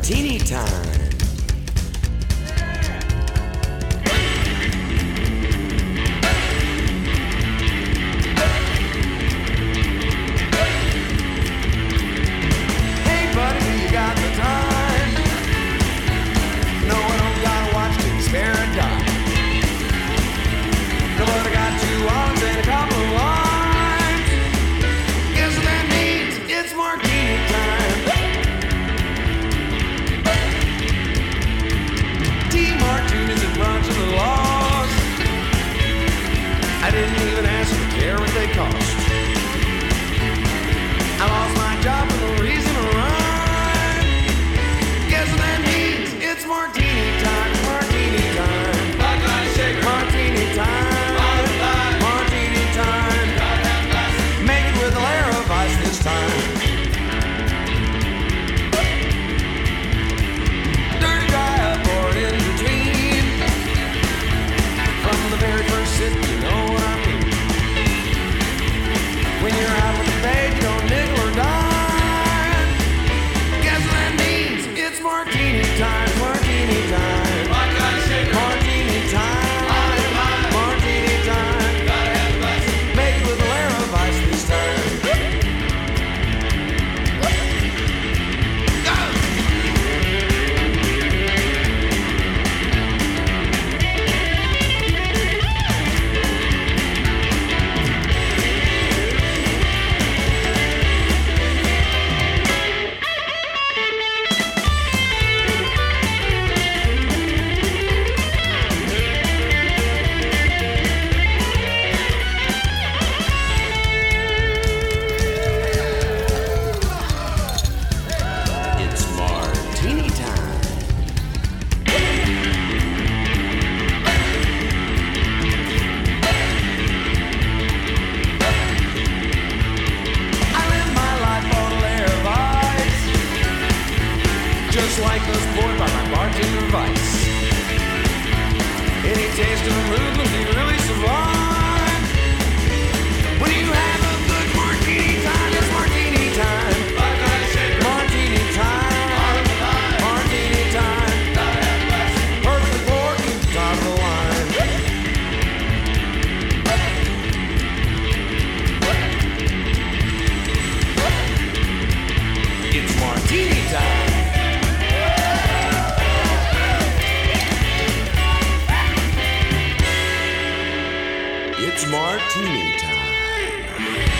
martini time. Hey buddy, you got the time? No, I don't gotta watch me spare a dime. No, but I got 2 olives and a couple of limes. Guess what that means? It's martini time. Martinis and brunch of the laws. I didn't even ask or care what they cost. I lost my job for no reason to run. Guess what that means? It's martini time, martini time. Martini time, martini time. Make it with a layer of ice this time. Very first sip, you know what I mean. When you're out with the babe, you don't nickel or dime. Guess what that means? It's martini time, martini time. Martini time, martini time. Make it with a layer of ice this time. Like those poured by my bartender Vice. Any taste of a movement he really survive. When you have a good martini time, it's martini time. Martini time, martini time. Perfect poured to the top of the line. It's martini time. It's martini time.